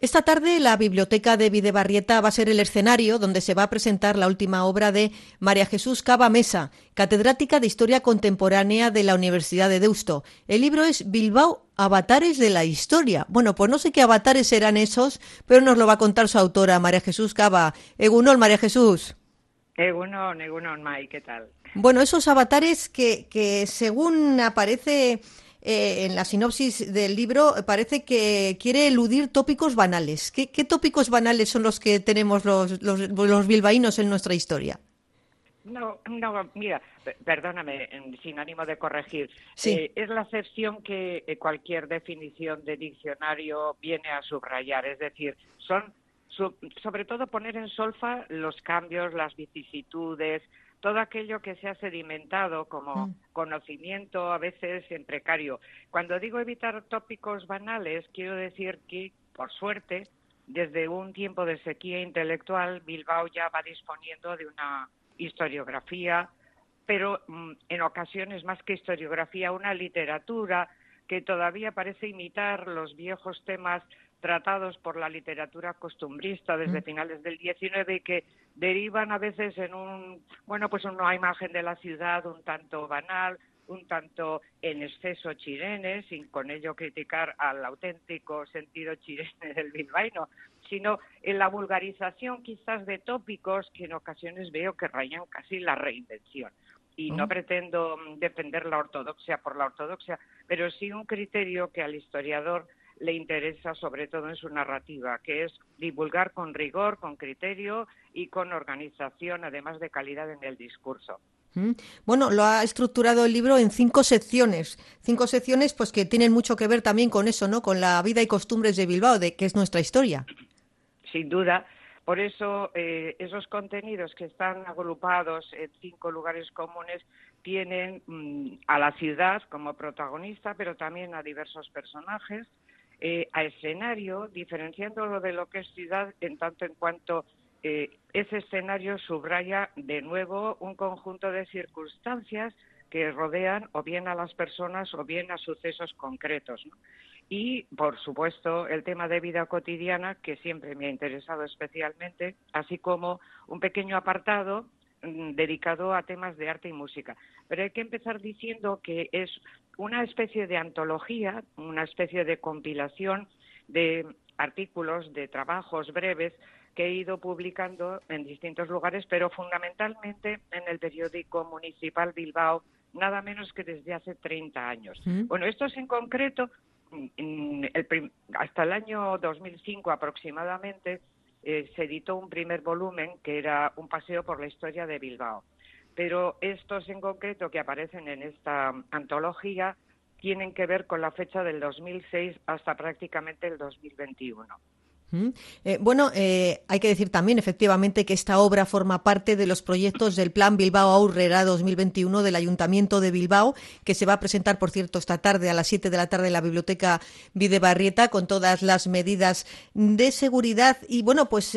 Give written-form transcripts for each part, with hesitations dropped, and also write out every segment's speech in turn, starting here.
Esta tarde la Biblioteca de Bidebarrieta va a ser el escenario donde se va a presentar la última obra de María Jesús Caba Mesa, catedrática de Historia Contemporánea de la Universidad de Deusto. El libro es Bilbao, avatares de la historia. Bueno, pues no sé qué avatares serán esos, pero nos lo va a contar su autora, María Jesús Caba. Egunon, María Jesús. Egunon, Mai, ¿qué tal? Bueno, esos avatares que según aparece en la sinopsis del libro, parece que quiere eludir tópicos banales. ¿Qué tópicos banales son los que tenemos los bilbaínos en nuestra historia? No, mira, perdóname, sin ánimo de corregir. Sí. Es la acepción que cualquier definición de diccionario viene a subrayar, es decir, son sobre todo poner en solfa los cambios, las vicisitudes, todo aquello que se ha sedimentado como conocimiento a veces en precario. Cuando digo evitar tópicos banales, quiero decir que, por suerte, desde un tiempo de sequía intelectual, Bilbao ya va disponiendo de una historiografía, pero en ocasiones más que historiografía, una literatura que todavía parece imitar los viejos temas tratados por la literatura costumbrista desde finales del XIX y que derivan a veces en pues una imagen de la ciudad un tanto banal, un tanto en exceso chirene, sin con ello criticar al auténtico sentido chirene del bilbaíno, sino en la vulgarización quizás de tópicos que en ocasiones veo que rayan casi la reinvención. Y no pretendo defender la ortodoxia por la ortodoxia, pero sí un criterio que al historiador le interesa sobre todo en su narrativa, que es divulgar con rigor, con criterio y con organización, además de calidad en el discurso. Bueno, lo ha estructurado el libro en 5 secciones. 5 secciones pues que tienen mucho que ver también con eso, ¿no? Con la vida y costumbres de Bilbao, que es nuestra historia. Sin duda. Por eso, esos contenidos que están agrupados en 5 lugares comunes tienen a la ciudad como protagonista, pero también a diversos personajes, a escenario, diferenciándolo de lo que es ciudad en tanto en cuanto ese escenario subraya de nuevo un conjunto de circunstancias que rodean o bien a las personas o bien a sucesos concretos, ¿no? Y, por supuesto, el tema de vida cotidiana, que siempre me ha interesado especialmente, así como un pequeño apartado dedicado a temas de arte y música. Pero hay que empezar diciendo que es una especie de antología, una especie de compilación de artículos, de trabajos breves que he ido publicando en distintos lugares, pero fundamentalmente en el periódico municipal Bilbao, nada menos que desde hace 30 años. Bueno, estos en concreto, hasta el año 2005 aproximadamente, se editó un primer volumen que era un paseo por la historia de Bilbao. Pero estos en concreto que aparecen en esta antología tienen que ver con la fecha del 2006 hasta prácticamente el 2021. Hay que decir también, efectivamente, que esta obra forma parte de los proyectos del Plan Bilbao Aurrera 2021 del Ayuntamiento de Bilbao, que se va a presentar, por cierto, esta tarde a las 7 de la tarde en la Biblioteca Bidebarrieta, con todas las medidas de seguridad. Y bueno, pues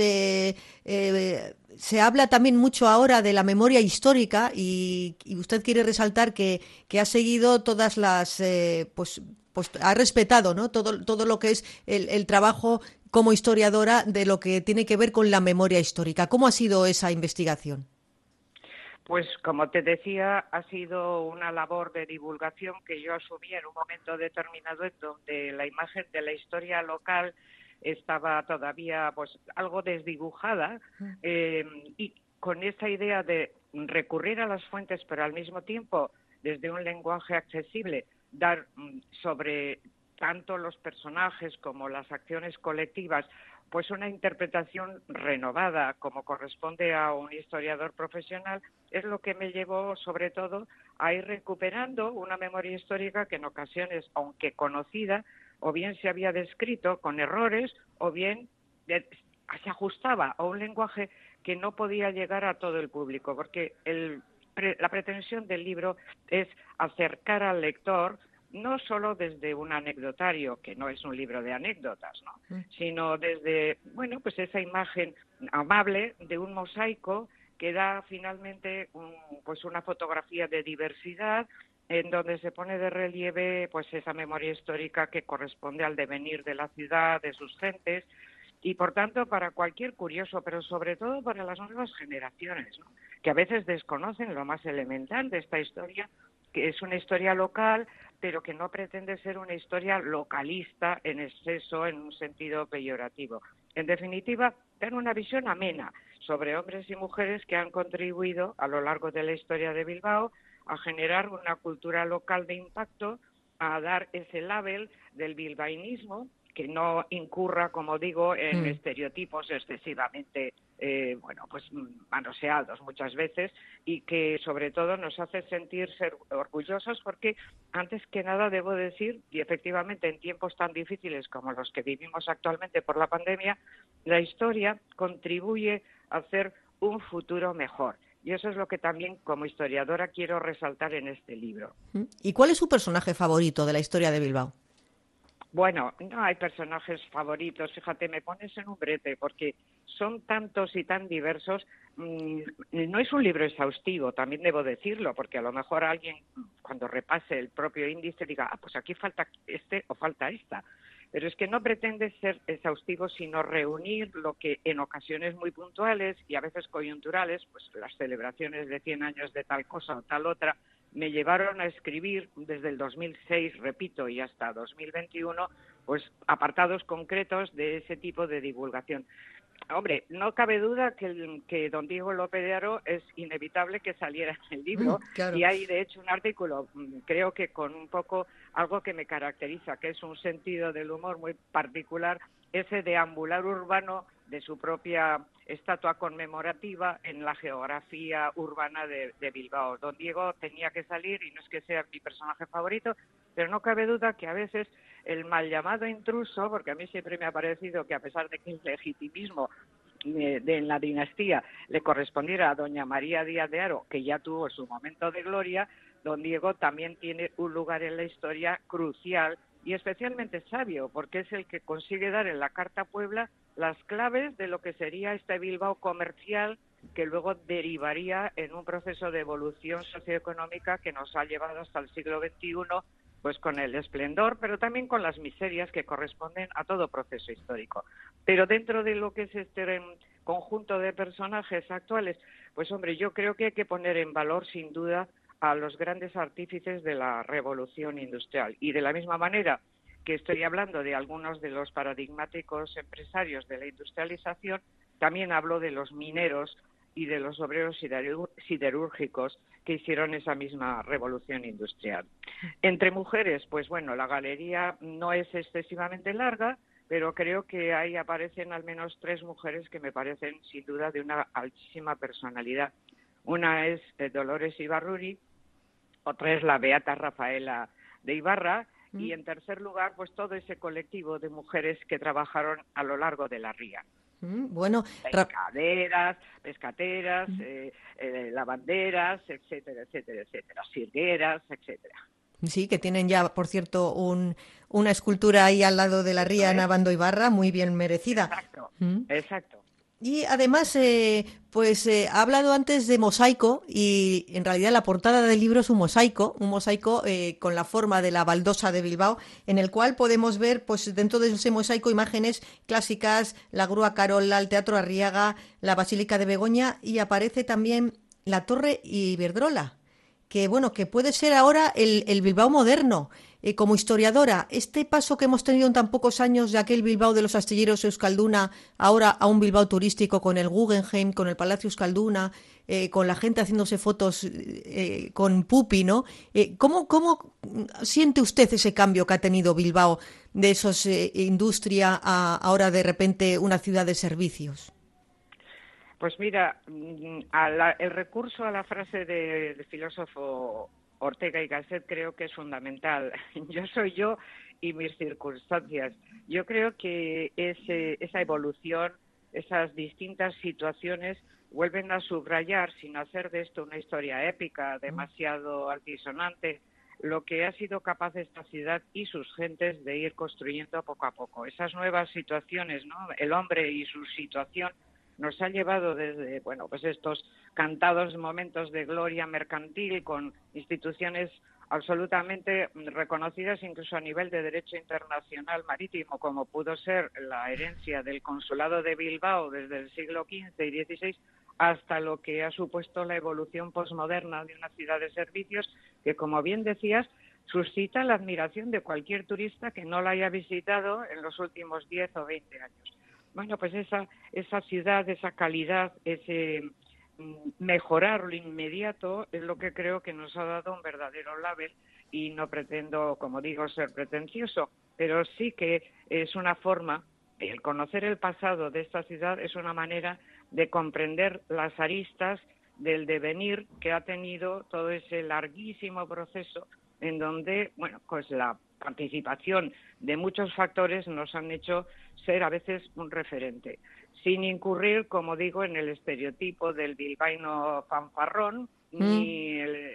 se habla también mucho ahora de la memoria histórica y usted quiere resaltar que ha seguido todas las... pues ha respetado, ¿no? Todo lo que es el trabajo como historiadora de lo que tiene que ver con la memoria histórica. ¿Cómo ha sido esa investigación? Pues como te decía, ha sido una labor de divulgación que yo asumí en un momento determinado en donde la imagen de la historia local estaba todavía pues algo desdibujada y con esa idea de recurrir a las fuentes, pero al mismo tiempo desde un lenguaje accesible, dar sobre tanto los personajes como las acciones colectivas pues una interpretación renovada como corresponde a un historiador profesional, es lo que me llevó sobre todo a ir recuperando una memoria histórica que en ocasiones, aunque conocida, o bien se había descrito con errores o bien se ajustaba a un lenguaje que no podía llegar a todo el público, porque la pretensión del libro es acercar al lector no solo desde un anecdotario, que no es un libro de anécdotas, ¿no? Sino desde, pues esa imagen amable de un mosaico que da finalmente una fotografía de diversidad en donde se pone de relieve pues esa memoria histórica que corresponde al devenir de la ciudad, de sus gentes, y por tanto para cualquier curioso, pero sobre todo para las nuevas generaciones, ¿no?, que a veces desconocen lo más elemental de esta historia, que es una historia local, pero que no pretende ser una historia localista en exceso, en un sentido peyorativo. En definitiva, dan una visión amena sobre hombres y mujeres que han contribuido a lo largo de la historia de Bilbao a generar una cultura local de impacto, a dar ese label del bilbaínismo, que no incurra, como digo, en estereotipos excesivamente manoseados muchas veces, y que sobre todo nos hace sentir ser orgullosos, porque antes que nada debo decir, y efectivamente en tiempos tan difíciles como los que vivimos actualmente por la pandemia, la historia contribuye a hacer un futuro mejor. Y eso es lo que también como historiadora quiero resaltar en este libro. ¿Y cuál es su personaje favorito de la historia de Bilbao? Bueno, no hay personajes favoritos, fíjate, me pones en un brete, porque son tantos y tan diversos. No es un libro exhaustivo, también debo decirlo, porque a lo mejor alguien, cuando repase el propio índice, diga, pues aquí falta este o falta esta. Pero es que no pretende ser exhaustivo, sino reunir lo que en ocasiones muy puntuales y a veces coyunturales, pues las celebraciones de 100 años de tal cosa o tal otra, me llevaron a escribir desde el 2006, repito, y hasta 2021, pues apartados concretos de ese tipo de divulgación. Hombre, no cabe duda que don Diego López de Haro es inevitable que saliera en el libro, claro. Y hay de hecho un artículo, creo que con un poco algo que me caracteriza, que es un sentido del humor muy particular, ese deambular urbano de su propia estatua conmemorativa en la geografía urbana de Bilbao. Don Diego tenía que salir, y no es que sea mi personaje favorito, pero no cabe duda que a veces el mal llamado intruso, porque a mí siempre me ha parecido que a pesar de que el legitimismo en la dinastía le correspondiera a doña María Díaz de Haro, que ya tuvo su momento de gloria, don Diego también tiene un lugar en la historia crucial y especialmente sabio, porque es el que consigue dar en la Carta Puebla las claves de lo que sería este Bilbao comercial, que luego derivaría en un proceso de evolución socioeconómica que nos ha llevado hasta el siglo XXI, pues con el esplendor, pero también con las miserias que corresponden a todo proceso histórico. Pero dentro de lo que es este conjunto de personajes actuales, pues hombre, yo creo que hay que poner en valor sin duda a los grandes artífices de la revolución industrial. Y de la misma manera que estoy hablando de algunos de los paradigmáticos empresarios de la industrialización, también hablo de los mineros y de los obreros siderúrgicos que hicieron esa misma revolución industrial. Entre mujeres, pues bueno, la galería no es excesivamente larga, pero creo que ahí aparecen al menos 3 mujeres que me parecen sin duda de una altísima personalidad. Una es Dolores Ibarruri, otra es la beata Rafaela de Ibarra, y en tercer lugar, pues todo ese colectivo de mujeres que trabajaron a lo largo de la ría. Bueno, pescateras, lavanderas, etcétera, etcétera, etcétera, sirgueras, etcétera. Sí, que tienen ya, por cierto, una escultura ahí al lado de la ría en Abando Ibarra, muy bien merecida. Exacto, exacto. Y además, ha hablado antes de mosaico, y en realidad la portada del libro es un mosaico con la forma de la baldosa de Bilbao, en el cual podemos ver, pues dentro de ese mosaico, imágenes clásicas, la Grúa Carola, el Teatro Arriaga, la Basílica de Begoña, y aparece también la Torre Iberdrola, que bueno, que puede ser ahora el Bilbao moderno. Como historiadora, este paso que hemos tenido en tan pocos años de aquel Bilbao de los astilleros Euskalduna, ahora a un Bilbao turístico con el Guggenheim, con el Palacio Euskalduna, con la gente haciéndose fotos con Pupi, ¿no? ¿Cómo siente usted ese cambio que ha tenido Bilbao de esos industria a ahora de repente una ciudad de servicios? Pues mira, el recurso a la frase del filósofo Ortega y Gasset creo que es fundamental. Yo soy yo y mis circunstancias. Yo creo que esa evolución, esas distintas situaciones vuelven a subrayar, sin hacer de esto una historia épica demasiado altisonante, lo que ha sido capaz esta ciudad y sus gentes de ir construyendo poco a poco. Esas nuevas situaciones, ¿no? El hombre y su situación nos ha llevado desde, bueno, pues estos cantados momentos de gloria mercantil con instituciones absolutamente reconocidas incluso a nivel de derecho internacional marítimo, como pudo ser la herencia del Consulado de Bilbao desde el siglo XV y XVI hasta lo que ha supuesto la evolución posmoderna de una ciudad de servicios que, como bien decías, suscita la admiración de cualquier turista que no la haya visitado en los últimos 10 o 20 años. Bueno, pues esa ciudad, esa calidad, ese mejorar lo inmediato es lo que creo que nos ha dado un verdadero label, y no pretendo, como digo, ser pretencioso, pero sí que es una forma, el conocer el pasado de esta ciudad es una manera de comprender las aristas del devenir que ha tenido todo ese larguísimo proceso en donde, bueno, pues la participación de muchos factores nos han hecho ser a veces un referente, sin incurrir, como digo, en el estereotipo del bilbaíno fanfarrón ni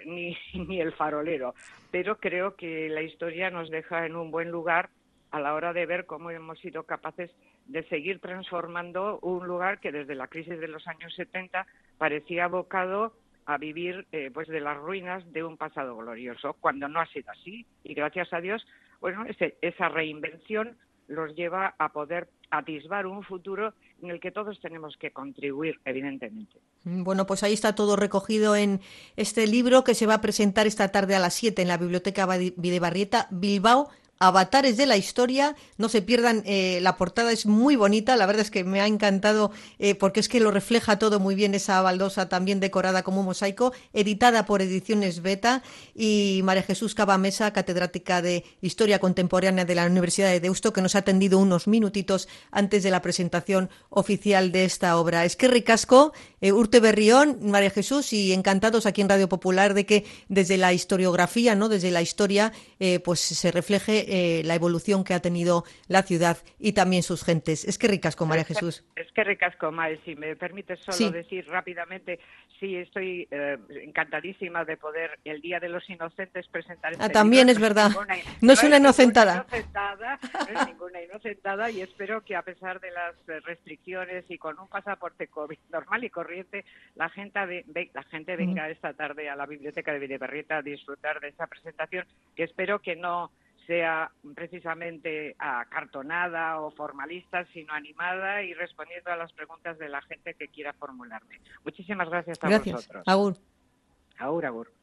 el farolero. Pero creo que la historia nos deja en un buen lugar a la hora de ver cómo hemos sido capaces de seguir transformando un lugar que desde la crisis de los años 70 parecía abocado a vivir pues de las ruinas de un pasado glorioso, cuando no ha sido así. Y gracias a Dios, bueno, esa reinvención los lleva a poder atisbar un futuro en el que todos tenemos que contribuir, evidentemente. Bueno, pues ahí está todo recogido en este libro que se va a presentar esta tarde a las 7 en la Biblioteca Bidebarrieta, Bilbao, Avatares de la Historia. No se pierdan, la portada es muy bonita, la verdad es que me ha encantado porque es que lo refleja todo muy bien, esa baldosa también decorada como un mosaico, editada por Ediciones Beta, y María Jesús Cava Mesa, catedrática de Historia Contemporánea de la Universidad de Deusto, que nos ha atendido unos minutitos antes de la presentación oficial de esta obra. Es que ricasco, Urte Berrión, María Jesús, y encantados aquí en Radio Popular de que desde la historiografía, ¿no?, desde la historia, pues se refleje la evolución que ha tenido la ciudad y también sus gentes. Es que ricasco, María Jesús. Es que ricasco, Mae. Si me permites solo decir rápidamente, sí, estoy encantadísima de poder el Día de los Inocentes presentar este también libro. es verdad. No es una inocentada. No es ninguna inocentada, y espero que a pesar de las restricciones y con un pasaporte COVID normal y corriente, la gente venga esta tarde a la Biblioteca de Bidebarrieta a disfrutar de esta presentación, que espero que no sea precisamente acartonada o formalista, sino animada y respondiendo a las preguntas de la gente que quiera formularme. Muchísimas gracias a vosotros. Agur. Agur, agur.